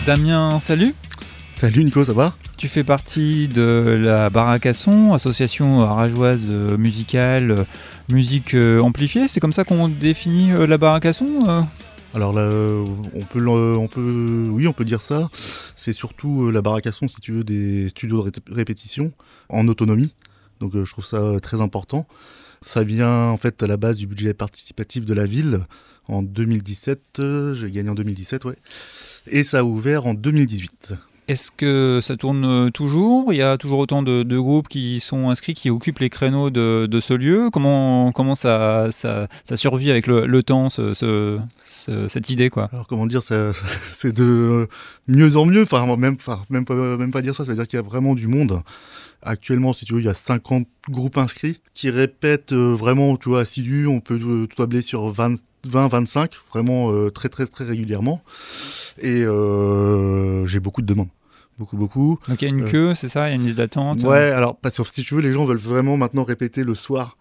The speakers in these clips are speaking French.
Damien, salut. Salut Nico, ça va ? Tu fais partie de la Baraque à Son, association arageoise musicale, musique amplifiée. C'est comme ça qu'on définit la Baraque à Son Alors là, on peut dire ça. C'est surtout la Baraque à Son, si tu veux, des studios de répétition en autonomie. Donc je trouve ça très important. Ça vient en fait à la base du budget participatif de la ville en 2017. J'ai gagné en 2017, ouais. Et ça a ouvert en 2018. Est-ce que ça tourne toujours ? Il y a toujours autant de groupes qui sont inscrits, qui occupent les créneaux de ce lieu ? Comment ça survit avec le temps, cette idée, quoi ? Alors comment dire, c'est de mieux en mieux. Même pas dire ça. Ça veut dire qu'il y a vraiment du monde. Actuellement, si tu veux, il y a 50 groupes inscrits qui répètent vraiment, tu vois, assidus. On peut tabler sur 20-25, vraiment très très très régulièrement. Et j'ai beaucoup de demandes. Beaucoup. Donc il y a une queue, c'est ça ? Il y a une liste d'attente ? Ouais, alors, parce que si tu veux, les gens veulent vraiment maintenant répéter le soir.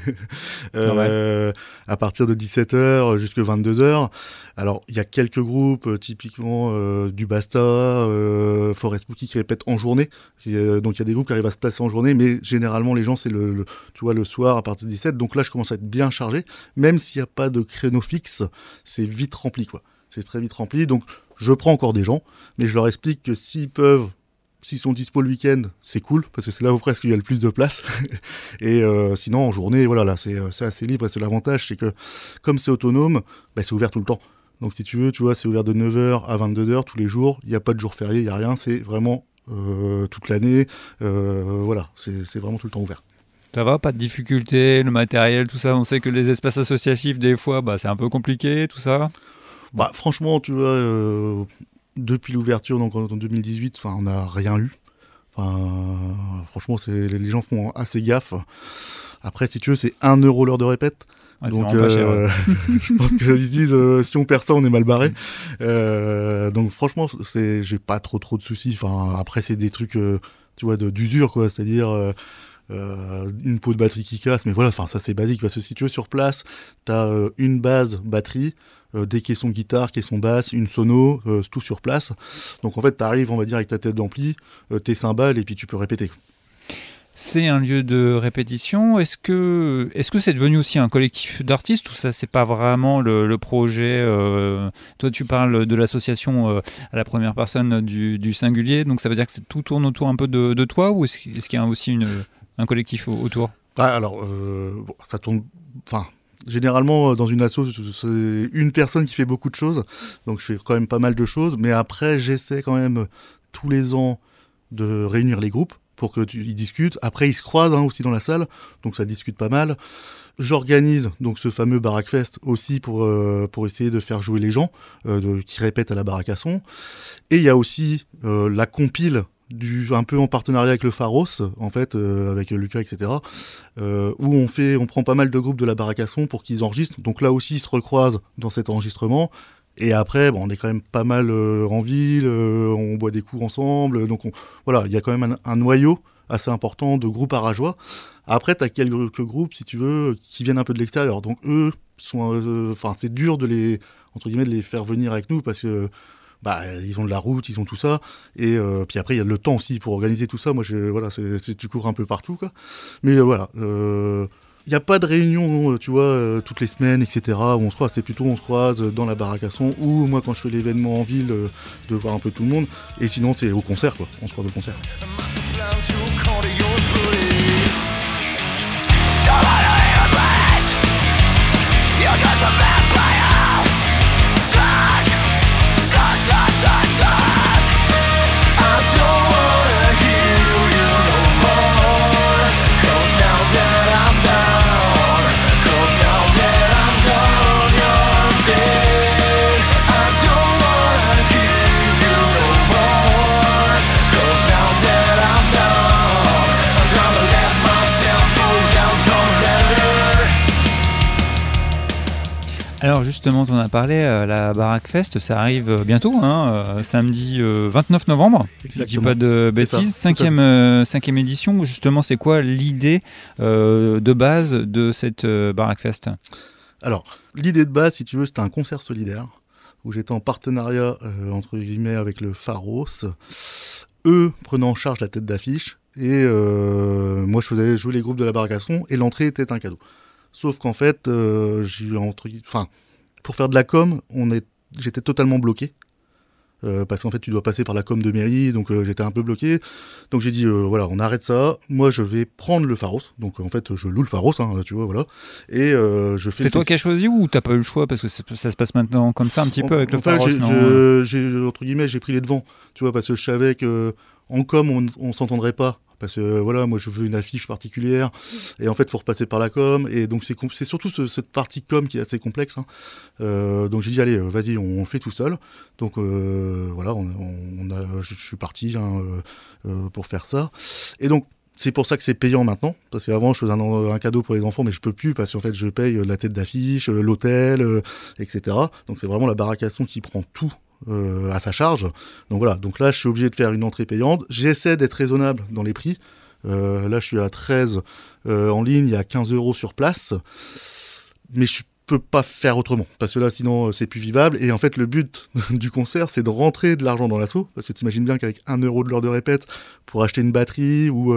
À partir de 17h jusqu'à 22h. Alors, il y a quelques groupes, typiquement du Basta, Forest Bookie qui répètent en journée. Donc il y a des groupes qui arrivent à se placer en journée, mais généralement les gens c'est le soir à partir de 17. Donc là je commence à être bien chargé, même s'il n'y a pas de créneau fixe, c'est vite rempli quoi. C'est très vite rempli, donc je prends encore des gens, mais je leur explique que s'ils sont dispo le week-end, c'est cool, parce que c'est là où presque il y a le plus de place. Et sinon en journée, voilà, là c'est assez libre, et l'avantage c'est que comme c'est autonome, c'est ouvert tout le temps. Donc si tu veux, tu vois, c'est ouvert de 9h à 22h tous les jours, il n'y a pas de jour férié, il n'y a rien, c'est vraiment toute l'année, voilà, c'est vraiment tout le temps ouvert. Ça va, pas de difficulté, le matériel, tout ça, on sait que les espaces associatifs, des fois, c'est un peu compliqué, tout ça. Franchement, tu vois, depuis l'ouverture, donc en 2018, on n'a rien eu. Franchement, les gens font assez gaffe. Après, si tu veux, c'est 1 € l'heure de répète. Ouais, donc, c'est pas cher, ouais. je pense qu'ils se disent, si on perd ça, on est mal barré. Donc, franchement, j'ai pas trop de soucis. Après, c'est des trucs, tu vois, d'usure, quoi. C'est-à-dire, une peau de batterie qui casse, mais voilà, ça c'est basique. Parce que si tu veux, sur place, t'as une base batterie, des caissons guitare, caissons basse, une sono, tout sur place. Donc en fait, t'arrives, on va dire, avec ta tête d'ampli, tes cymbales, et puis tu peux répéter. C'est un lieu de répétition. Est-ce que c'est devenu aussi un collectif d'artistes ou ça c'est pas vraiment le projet Toi tu parles de l'association à la première personne du singulier, donc ça veut dire que tout tourne autour un peu de toi, ou est-ce qu'il y a aussi un collectif autour ? Alors, ça tourne... Généralement, dans une asso, c'est une personne qui fait beaucoup de choses, donc je fais quand même pas mal de choses, mais après j'essaie quand même tous les ans de réunir les groupes pour qu'ils discutent. Après, ils se croisent aussi dans la salle, donc ça discute pas mal. J'organise donc ce fameux Baraque Fest aussi pour essayer de faire jouer les gens qui répètent à la Baraque à Son. Et il y a aussi la compile un peu en partenariat avec le Pharos, en fait, avec Lucas, etc., où on prend pas mal de groupes de la Baraque à Son pour qu'ils enregistrent. Donc là aussi, ils se recroisent dans cet enregistrement. Et après, on est quand même pas mal en ville, on boit des coups ensemble. Donc voilà, il y a quand même un noyau assez important de groupes arageois. Après, tu as quelques groupes, si tu veux, qui viennent un peu de l'extérieur. Donc eux, c'est dur de les faire venir avec nous parce que ils ont de la route, ils ont tout ça, et puis après il y a le temps aussi pour organiser tout ça. Moi, tu cours un peu partout, quoi. Mais voilà, il n'y a pas de réunion, tu vois, toutes les semaines, etc. Où on se croise. C'est plutôt on se croise dans la Baraque à Son, ou moi quand je fais l'événement en ville, de voir un peu tout le monde. Et sinon c'est au concert, quoi. On se croise au concert. Alors justement, tu en as parlé, la Baraque Fest, ça arrive bientôt, samedi 29 novembre. Exactement. Je dis pas de bêtises. Cinquième édition. Justement, c'est quoi l'idée de base de cette Baraque Fest ? Alors, l'idée de base, si tu veux, c'était un concert solidaire où j'étais en partenariat, entre guillemets, avec le Pharos, eux prenant en charge la tête d'affiche, et moi je faisais jouer les groupes de la baraque à son, et l'entrée était un cadeau. Sauf qu'en fait, pour faire de la com, j'étais totalement bloqué. Parce qu'en fait tu dois passer par la com de mairie, donc j'étais un peu bloqué. Donc j'ai dit voilà, on arrête ça, moi je vais prendre le Pharos, donc en fait je loue le Pharos, hein, tu vois, voilà, et je fais... C'est toi qui as choisi ou t'as pas eu le choix parce que ça se passe maintenant comme ça un petit peu avec le Pharos? Entre guillemets, j'ai pris les devants, tu vois, parce que je savais que en com on s'entendrait pas. Parce que voilà, moi je veux une affiche particulière, et en fait il faut repasser par la com, et donc c'est surtout cette partie com qui est assez complexe, hein. Donc j'ai dit allez, vas-y, on fait tout seul. Donc voilà, je suis parti, hein, pour faire ça. Et donc c'est pour ça que c'est payant maintenant, parce qu'avant je faisais un cadeau pour les enfants, mais je peux plus, parce qu'en fait je paye la tête d'affiche, l'hôtel, etc. Donc c'est vraiment la baraque à son qui prend tout à sa charge. Donc voilà, donc là je suis obligé de faire une entrée payante. J'essaie d'être raisonnable dans les prix. Là je suis à 13 en ligne, il y a 15 € sur place, mais je peux pas faire autrement, parce que là sinon c'est plus vivable. Et en fait le but du concert c'est de rentrer de l'argent dans l'asso, parce que t'imagines bien qu'avec 1 € de l'heure de répète pour acheter une batterie ou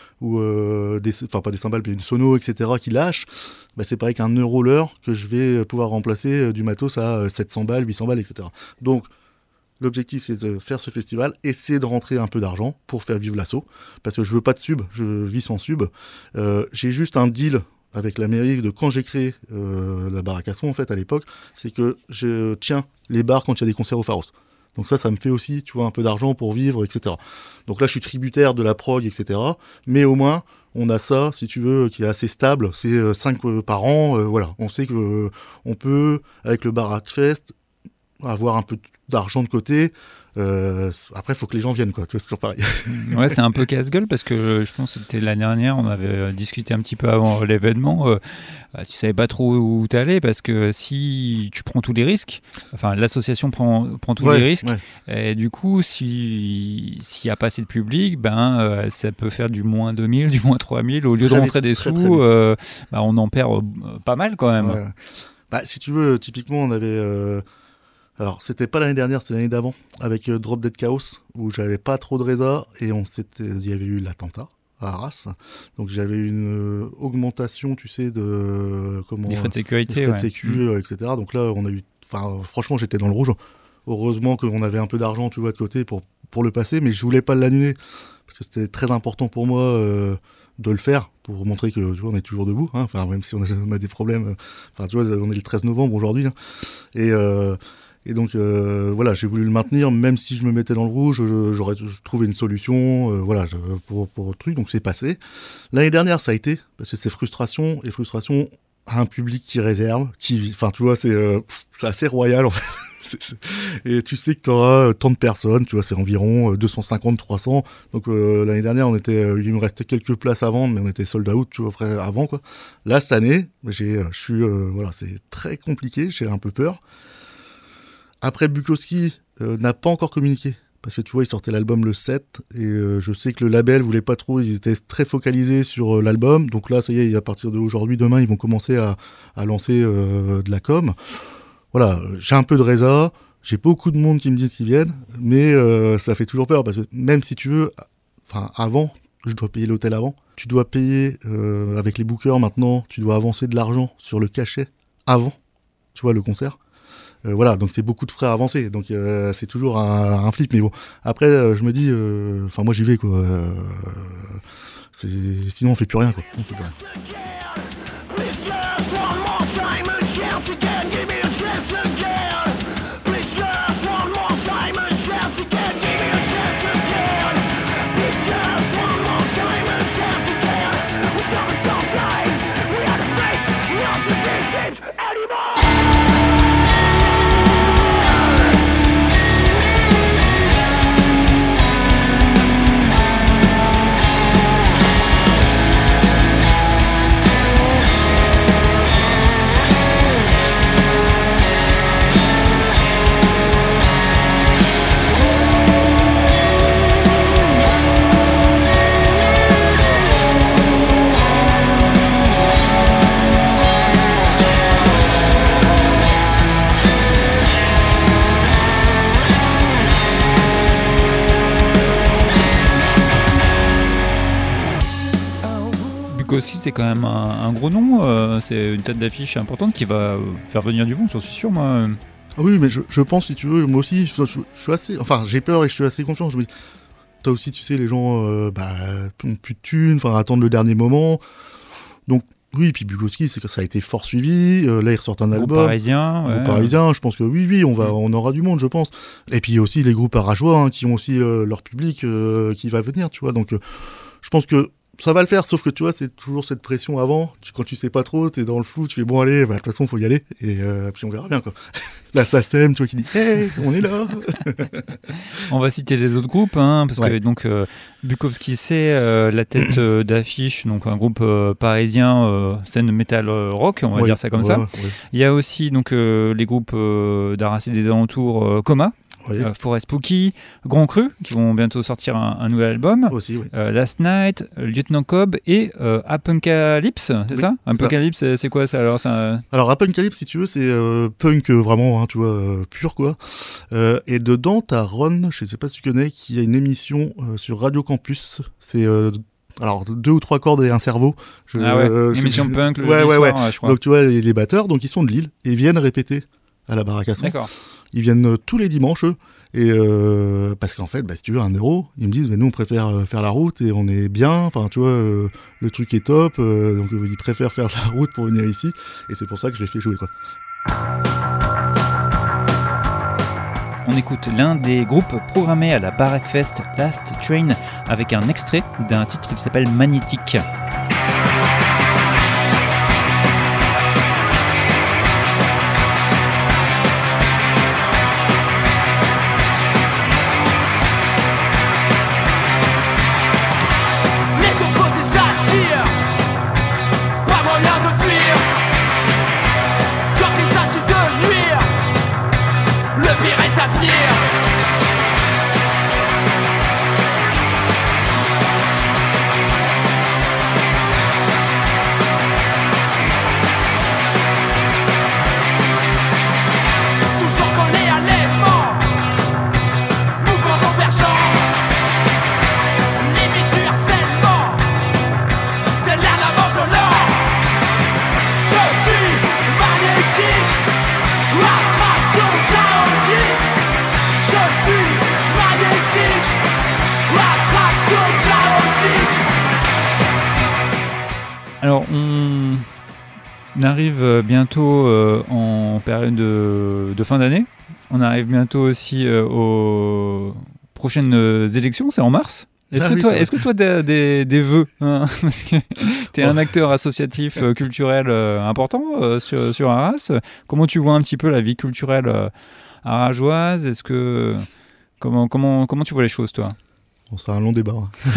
pas des cymbales mais une sono, etc., qui lâche, bah c'est pareil qu'1 € l'heure que je vais pouvoir remplacer du matos à 700 balles, 800 balles, etc. Donc l'objectif c'est de faire ce festival, essayer de rentrer un peu d'argent pour faire vivre l'asso, parce que je veux pas de sub, je vis sans sub. J'ai juste un deal avec la mairie de quand j'ai créé la baraque à son, en fait, à l'époque, c'est que je tiens les bars quand il y a des concerts au Pharos. Donc ça me fait aussi, tu vois, un peu d'argent pour vivre, etc. Donc là, je suis tributaire de la prog, etc. Mais au moins, on a ça, si tu veux, qui est assez stable. C'est 5 par an, voilà. On sait que on peut, avec le Baraque Fest, avoir un peu d'argent de côté. Après, il faut que les gens viennent, quoi. Tu vois, c'est toujours pareil. Ouais, c'est un peu casse-gueule parce que je pense que c'était l'année dernière, on avait discuté un petit peu avant l'événement. Tu savais pas trop où t'allais parce que si tu prends tous les risques, enfin l'association prend tous les risques, et du coup, s'il y a pas assez de public, ça peut faire du moins 2000, du moins 3000 au lieu de rentrer des sous. On en perd pas mal quand même. Ouais. Bah, si tu veux, typiquement, on avait. Alors, c'était pas l'année dernière, c'était l'année d'avant, avec Drop Dead Chaos, où j'avais pas trop de résa, et il y avait eu l'attentat à Arras. Donc j'avais une augmentation, tu sais, de des frais de sécurité, des frais de sécu, etc. Donc là, on a eu, franchement, j'étais dans le rouge. Heureusement qu'on avait un peu d'argent, tu vois, de côté pour le passer, mais je voulais pas l'annuler, parce que c'était très important pour moi de le faire, pour montrer que, tu vois, on est toujours debout, hein, même si on a des problèmes. Tu vois, on est le 13 novembre aujourd'hui, hein, et donc voilà, j'ai voulu le maintenir, même si je me mettais dans le rouge, j'aurais trouvé une solution, pour le truc, donc c'est passé. L'année dernière, ça a été, parce que c'est frustration à un public qui réserve, tu vois, c'est assez royal, en fait. Et tu sais que tu auras tant de personnes, tu vois, c'est environ 250-300. Donc l'année dernière, il me restait quelques places à vendre, mais on était sold out, tu vois, après, avant, quoi. Là, cette année, c'est très compliqué, j'ai un peu peur. Après, Bukowski n'a pas encore communiqué, parce que tu vois, il sortait l'album le 7, et je sais que le label voulait pas trop, ils étaient très focalisés sur l'album, donc là, ça y est, à partir d'aujourd'hui, demain, ils vont commencer à lancer de la com. Voilà, j'ai un peu de résa, j'ai beaucoup de monde qui me disent qu'ils viennent, mais ça fait toujours peur, parce que même si tu veux, avant, je dois payer l'hôtel avant, tu dois payer, avec les bookers maintenant, tu dois avancer de l'argent sur le cachet avant, tu vois, le concert. Donc c'est beaucoup de frais avancés, donc c'est toujours un flip, mais bon, après je me dis, moi j'y vais, quoi, sinon on fait plus rien, quoi. On fait plus rien. Bukowski, c'est quand même un gros nom. C'est une tête d'affiche importante qui va faire venir du monde, j'en suis sûr, moi. Oui, mais je pense, si tu veux, moi aussi, je suis assez... Enfin, j'ai peur et je suis assez confiant. Je me dis, t'as aussi, tu sais, les gens ont plus de thunes, attendent le dernier moment. Donc, oui, puis Bukowski, c'est que ça a été fort suivi. Là, il ressort un album. Groupe parisien. Groupe parisien, je pense que oui, on aura du monde, je pense. Et puis, il y a aussi les groupes arageois qui ont aussi leur public qui va venir, tu vois. Donc, je pense que ça va le faire, sauf que tu vois, c'est toujours cette pression avant. Quand tu sais pas trop, t'es dans le flou, tu fais bon, allez, de toute façon, faut y aller. Et puis on verra bien, quoi. La SACEM, tu vois, qui dit hey, on est là. On va citer les autres groupes, parce que donc Bukowski, c'est la tête d'affiche, donc un groupe parisien, scène metal rock, on va dire ça comme ça. Il y a aussi donc les groupes d'Arras et des alentours, Coma. Forest Spooky, Grand Cru, qui vont bientôt sortir un nouvel album. Aussi, oui. Last Night, Lieutenant Cobb et Apocalypse, c'est ça Apocalypse, c'est quoi ça alors Alors Apocalypse, si tu veux, c'est punk vraiment, tu vois, pur quoi. Et dedans, t'as Ron, je sais pas si tu connais, qui a une émission sur Radio Campus. C'est alors 2 ou 3 cordes et un cerveau. Émission punk le soir, je crois. Donc tu vois, les batteurs, donc ils sont de Lille et viennent répéter à la Baraque à Son. D'accord. Ils viennent tous les dimanches, eux. Et parce qu'en fait, si tu veux, 1 euro, ils me disent, mais nous, on préfère faire la route et on est bien. Enfin, tu vois, le truc est top. Donc, ils préfèrent faire la route pour venir ici. Et c'est pour ça que je les fais jouer, quoi. On écoute l'un des groupes programmés à la Baraque Fest, Last Train, avec un extrait d'un titre qui s'appelle Magnétique. Alors, on arrive bientôt en période de fin d'année. On arrive bientôt aussi aux prochaines élections, c'est en mars. Est-ce que toi, tu as des vœux parce que tu es un acteur associatif culturel important sur Arras. Comment tu vois un petit peu la vie culturelle arageoise? Comment tu vois les choses, toi? Bon, c'est un long débat.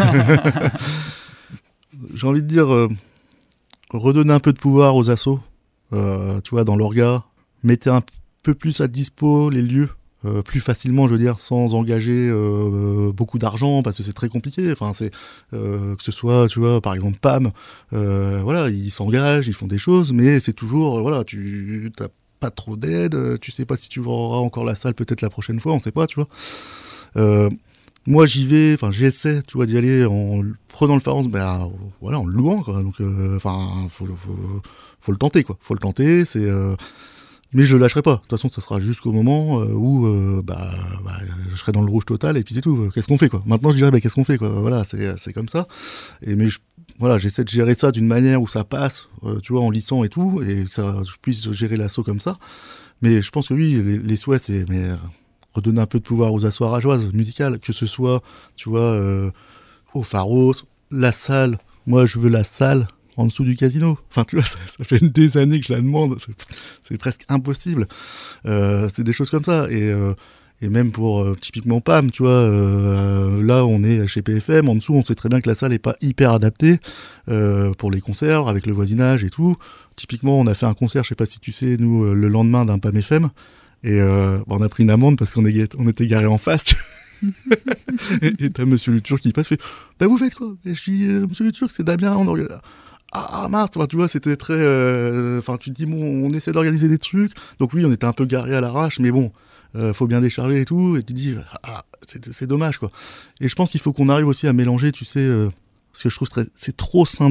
J'ai envie de dire... redonner un peu de pouvoir aux assos, tu vois, dans l'orga, mettez un peu plus à dispo les lieux, plus facilement, je veux dire, sans engager beaucoup d'argent, parce que c'est très compliqué. Enfin, c'est que ce soit, tu vois, par exemple PAM, voilà, ils s'engagent, ils font des choses, mais c'est toujours, voilà, tu t'as pas trop d'aide, tu sais pas si tu auras encore la salle peut-être la prochaine fois, on sait pas, tu vois. Moi, j'y vais, j'essaie, tu vois, d'y aller en prenant le phare, voilà, en le louant, quoi. Donc, faut le tenter, quoi. Faut le tenter, c'est, mais je lâcherai pas. De toute façon, ça sera jusqu'au moment où, je serai dans le rouge total et puis c'est tout. Qu'est-ce qu'on fait, quoi? Maintenant, je dirais, qu'est-ce qu'on fait, quoi? Voilà, c'est comme ça. Mais j'essaie de gérer ça d'une manière où ça passe, tu vois, en lissant et tout, et que je puisse gérer l'assaut comme ça. Mais je pense que oui, les souhaits, c'est, redonner un peu de pouvoir aux assos arageoises musicales, que ce soit, tu vois, au Pharos, la salle. Moi, je veux la salle en dessous du casino. Enfin, tu vois, ça fait des années que je la demande. C'est presque impossible. C'est des choses comme ça. Et même pour typiquement PAM, tu vois, là, on est chez PFM. En dessous, on sait très bien que la salle n'est pas hyper adaptée pour les concerts, avec le voisinage et tout. Typiquement, on a fait un concert, je sais pas si tu sais, nous, le lendemain d'un PAM FM. Et on a pris une amende parce qu'on était garé en face. et t'as Monsieur Le Turc qui passe, fait vous faites quoi? Et je dis Monsieur Le Turc, c'est Damien. Ah mince, tu vois, c'était très. Tu te dis on essaie d'organiser des trucs. Donc oui, on était un peu garé à l'arrache, mais bon, faut bien décharger et tout. Et tu te dis c'est dommage, quoi. Et je pense qu'il faut qu'on arrive aussi à mélanger, tu sais, parce que je trouve que c'est trop scindé.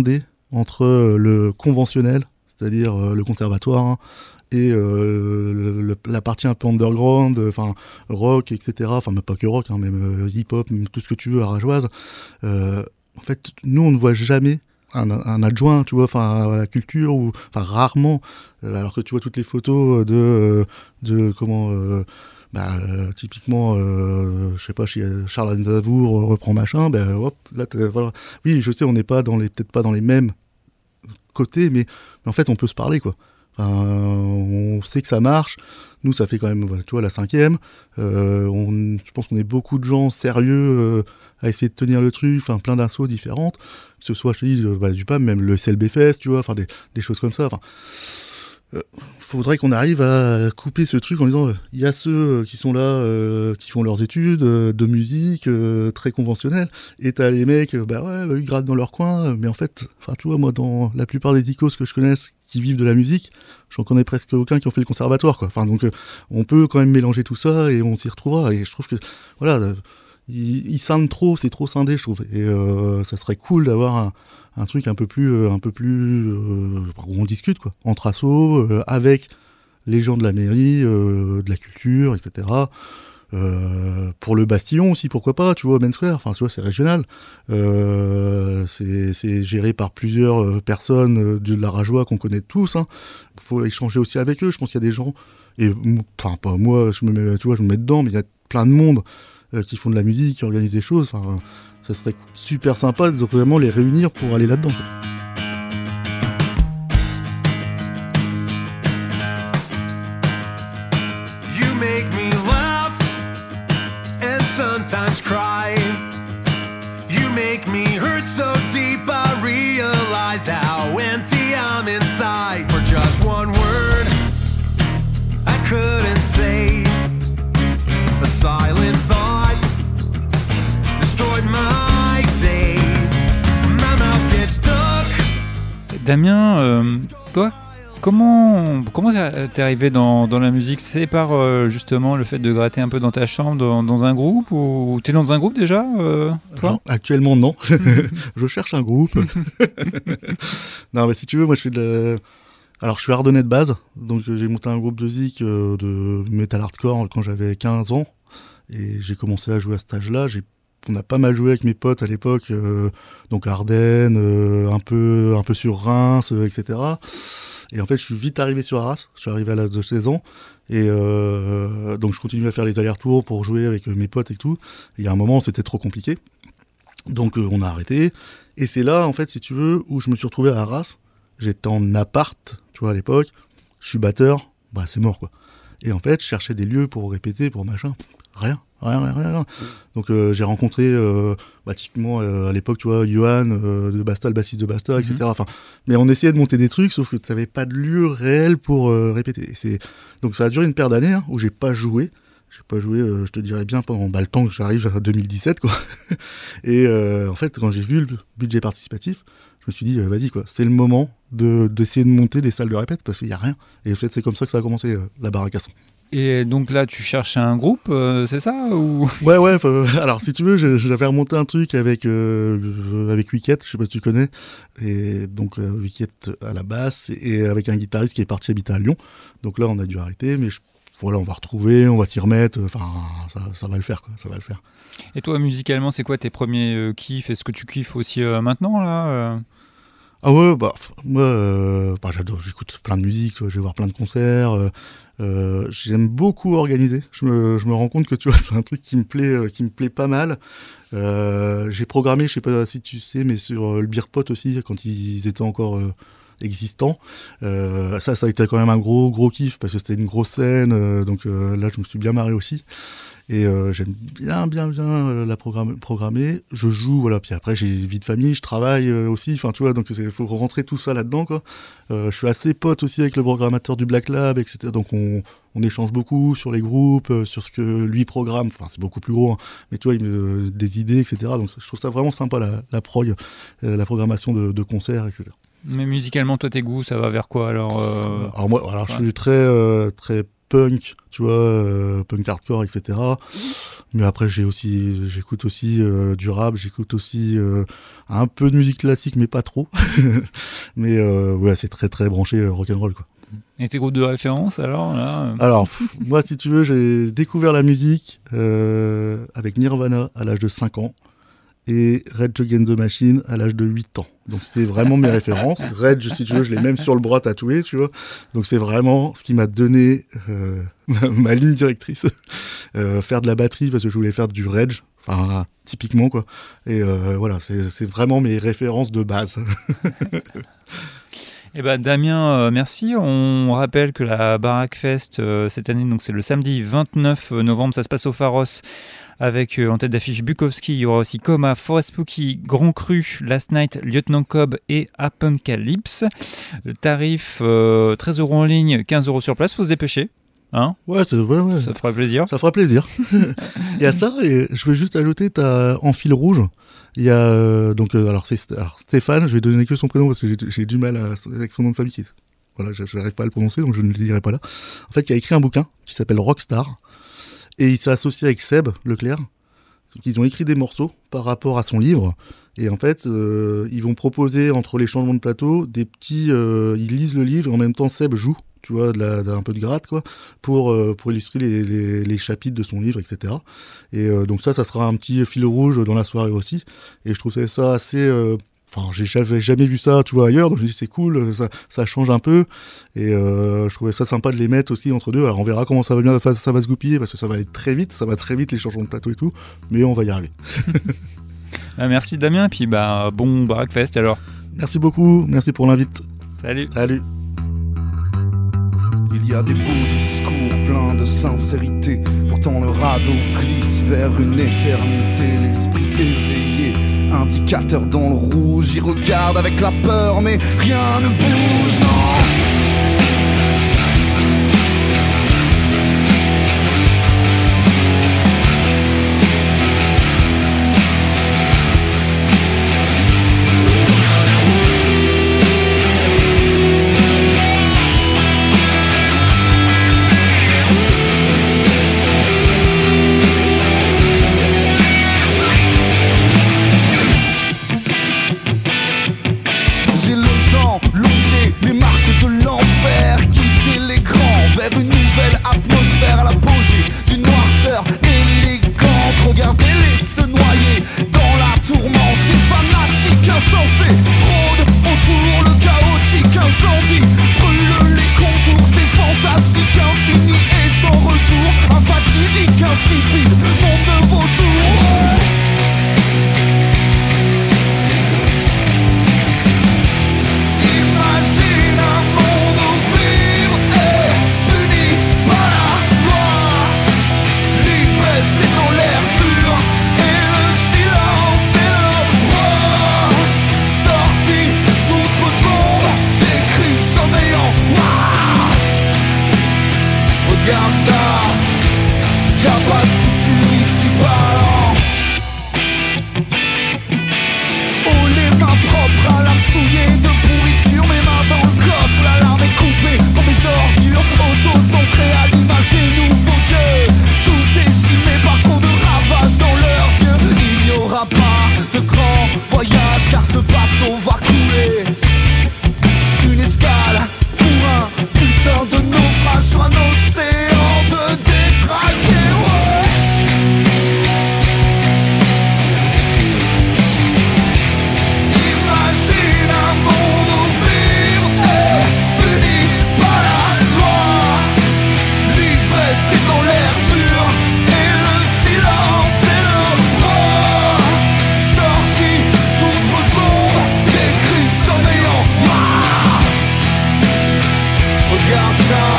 entre le conventionnel, c'est-à-dire le conservatoire, hein, et la partie un peu underground, enfin rock, etc. Enfin, mais pas que rock, hein, même hip-hop, même tout ce que tu veux, rageoise. En fait, nous, on ne voit jamais un adjoint, tu vois, enfin à la culture, ou enfin rarement, alors que tu vois toutes les photos de comment. Typiquement, je sais pas, chez Charles Aznavour reprend machin, hop, là, voilà. Oui, je sais, on n'est pas peut-être pas dans les mêmes côtés, mais en fait, on peut se parler, quoi. Enfin, on sait que ça marche. Nous, ça fait quand même, tu vois, la 5e. Je pense qu'on est beaucoup de gens sérieux à essayer de tenir le truc, enfin, plein d'insos différentes, que ce soit, je te dis, du PAM, même le CLB Fest, tu vois, enfin, des choses comme ça. Enfin, faudrait qu'on arrive à couper ce truc en disant il y a ceux qui sont là, qui font leurs études de musique très conventionnelles, et t'as les mecs, ils grattent dans leur coin, mais en fait, enfin, tu vois, moi, dans la plupart des icos que je connaisse qui vivent de la musique, j'en connais presque aucun qui ont fait le conservatoire, quoi. Enfin, donc, on peut quand même mélanger tout ça et on s'y retrouvera. Et je trouve que, voilà, ils scindent trop, c'est trop scindé, je trouve. Et ça serait cool d'avoir un truc un peu plus où on discute, quoi, entre assos, avec les gens de la mairie, de la culture, etc. Pour le Bastillon aussi, pourquoi pas, tu vois, Main Square, enfin, tu vois, c'est régional. C'est géré par plusieurs personnes de la Rajoie qu'on connaît tous, hein. Faut échanger aussi avec eux. Je pense qu'il y a des gens, et enfin, pas moi, je me mets dedans, mais il y a plein de monde qui font de la musique, qui organisent des choses. Enfin, ça serait super sympa de vraiment les réunir pour aller là-dedans, quoi. Sometimes cry. You make me hurt so deep, I realize how empty I'm inside. For just one word I couldn't say, a silent thought destroyed my day. My mouth gets stuck. Damien, toi, comment t'es arrivé dans la musique? C'est par justement le fait de gratter un peu dans ta chambre, dans un groupe, ou t'es dans un groupe déjà, toi? Alors, actuellement, non. Je cherche un groupe. Non, mais si tu veux, moi, alors, je suis ardennais de base, donc j'ai monté un groupe de zik de metal hardcore quand j'avais 15 ans, et j'ai commencé à jouer à cet âge-là. On a pas mal joué avec mes potes à l'époque, donc Ardennes, un peu sur Reims, etc. Et en fait, je suis vite arrivé sur Arras. Je suis arrivé à l'âge de 16 ans. Et donc, je continue à faire les allers-retours pour jouer avec mes potes et tout. Et il y a un moment, c'était trop compliqué. Donc, on a arrêté. Et c'est là, en fait, si tu veux, où je me suis retrouvé à Arras. J'étais en appart, tu vois, à l'époque. Je suis batteur. C'est mort, quoi. Et en fait, je cherchais des lieux pour répéter, pour machin. Rien. Donc j'ai rencontré typiquement à l'époque, tu vois, Johan de Basta, le bassiste de Basta, etc. Enfin, mais on essayait de monter des trucs, sauf que tu n'avais pas de lieu réel pour répéter. Donc ça a duré une paire d'années, hein, où j'ai pas joué, je te dirais bien, pendant le temps que j'arrive à 2017, quoi. Et en fait, quand j'ai vu le budget participatif, je me suis dit, vas-y, quoi, c'est le moment d'essayer de monter des salles de répète, parce qu'il n'y a rien. Et en fait, c'est comme ça que ça a commencé, la Baraque à Son. Et donc là, tu cherches un groupe, c'est ça, ou... Ouais. Alors, si tu veux, j'avais remonté un truc avec Wicket, je sais pas si tu connais, et donc Wicket à la basse, et avec un guitariste qui est parti habiter à Lyon. Donc là, on a dû arrêter, mais voilà, on va retrouver, on va s'y remettre. Enfin, ça va le faire, quoi. Ça va le faire. Et toi, musicalement, c'est quoi tes premiers kiffs? Est-ce que tu kiffes aussi maintenant, là Ah ouais, moi, j'adore, j'écoute plein de musique, tu vois, je vais voir plein de concerts. J'aime beaucoup organiser. Je me rends compte que, tu vois, c'est un truc qui me plaît pas mal. J'ai programmé, je sais pas si tu sais, mais sur le Beer Pot aussi, quand ils étaient encore existants. Ça a été quand même un gros kiff, parce que c'était une grosse scène. Donc là, je me suis bien marré aussi. Et j'aime bien la programmer. Je joue, voilà. Puis après, j'ai vie de famille, je travaille aussi. Enfin, tu vois, donc il faut rentrer tout ça là-dedans, quoi. Je suis assez pote aussi avec le programmateur du Black Lab, etc. Donc on échange beaucoup sur les groupes, sur ce que lui programme. Enfin, c'est beaucoup plus gros, hein. Mais tu vois, il me des idées, etc. Donc je trouve ça vraiment sympa, la la programmation de concerts, etc. Mais musicalement, toi, tes goûts, ça va vers quoi alors je suis très punk, tu vois, punk hardcore, etc. Mais après, j'écoute aussi du rap, j'écoute aussi un peu de musique classique, mais pas trop. Mais ouais, c'est très très branché rock'n'roll, quoi. Et tes groupes de référence alors là Alors, moi, si tu veux, j'ai découvert la musique avec Nirvana à l'âge de 5 ans et Rage Against the Machine à l'âge de 8 ans. Donc, c'est vraiment mes références. Rage, si tu veux, je l'ai même sur le bras tatoué, tu vois. Donc, c'est vraiment ce qui m'a donné ma ligne directrice. Faire de la batterie parce que je voulais faire du Rage. Enfin, typiquement, quoi. Et voilà, c'est vraiment mes références de base. Eh ben Damien, merci. On rappelle que la Baraque Fest cette année, donc c'est le samedi 29 novembre, ça se passe au Pharos avec en tête d'affiche Bukowski. Il y aura aussi Coma, Forest Spooky, Grand Cru, Last Night, Lieutenant Cobb et Apocalypse. Le tarif 13 € en ligne, 15 € sur place. Faut se dépêcher. Hein ouais, ouais, ça fera plaisir. Ça fera plaisir. Il y a ça, et je vais juste ajouter, t'as en fil rouge. Il y a alors Stéphane, je vais donner que son prénom parce que j'ai du mal avec son nom de famille. Voilà, je n'arrive pas à le prononcer, donc je ne le dirai pas là. En fait, il a écrit un bouquin qui s'appelle Rockstar, et il s'est associé avec Seb Leclerc. Ils ont écrit des morceaux par rapport à son livre, et en fait, ils vont proposer entre les changements de plateau des petits. Ils lisent le livre et en même temps Seb joue. Tu vois, un peu de gratte, quoi, pour illustrer les chapitres de son livre, etc. Et donc ça sera un petit fil rouge dans la soirée aussi. Et je trouvais ça assez... j'avais jamais vu ça, tu vois, ailleurs, donc je me dis c'est cool, ça change un peu. Et je trouvais ça sympa de les mettre aussi entre deux. Alors on verra comment ça va se goupiller, parce que ça va aller très vite, les changements de plateau et tout, mais on va y arriver. Merci Damien, et puis bon Baraque Fest alors. Merci beaucoup, merci pour l'invite. Salut. Il y a des beaux discours pleins de sincérité. Pourtant le radeau glisse vers une éternité. L'esprit éveillé, indicateur dans le rouge. Il regarde avec la peur mais rien ne bouge, non. Regarde ça.